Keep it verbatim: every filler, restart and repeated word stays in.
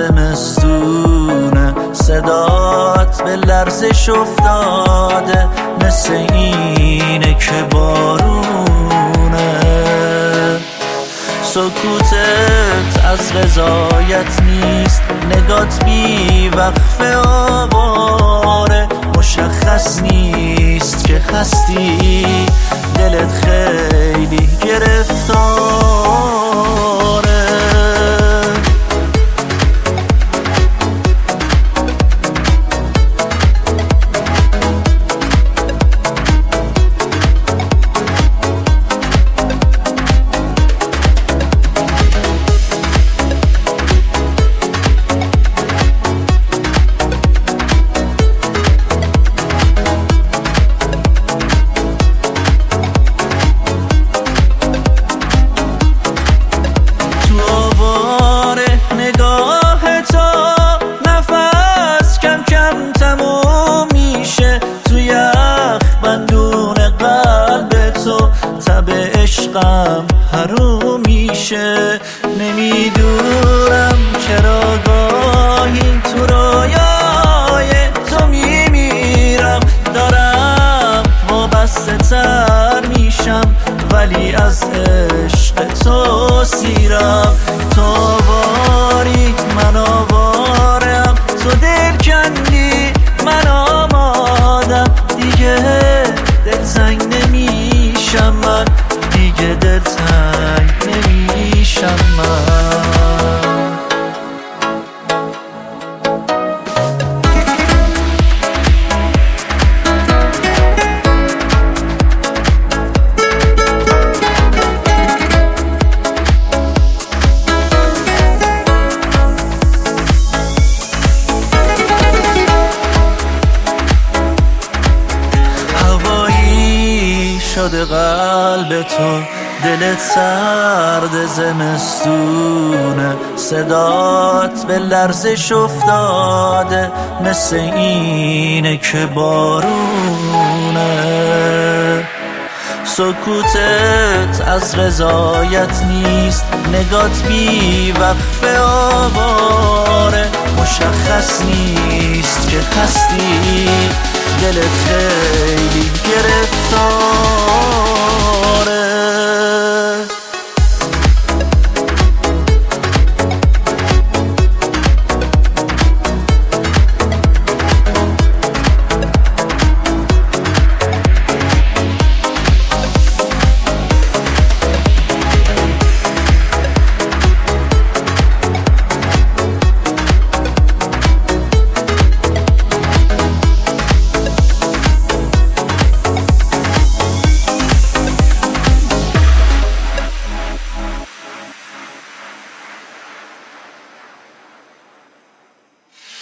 زمستونه، صدات به لرزش افتاده، مثل اینه که بارونه. سکوتت از رضایت نیست، نگات بی وقفه آواره، مشخص نیست که هستی، دلت خیلی گرفتاره. عشقم حروم میشه، نمیدونم چرا گاهی تو رویای تو میمیرم، دارم وابسته تر میشم ولی از عشق تو سیرم. تو آواری من آوارم، تو دل کندی من آمادم، دیگه دلتنگ نمیشم من، دیگه دلتنگ نمیشم من. شده قلب تو، دلت سرد زمستونه، صدات به لرزش افتاده، مثل اینه که بارونه. سکوتت از رضایت نیست، نگات بی وقفه آواره، مشخص نیست که هستی، دلت خیلی گرفتار.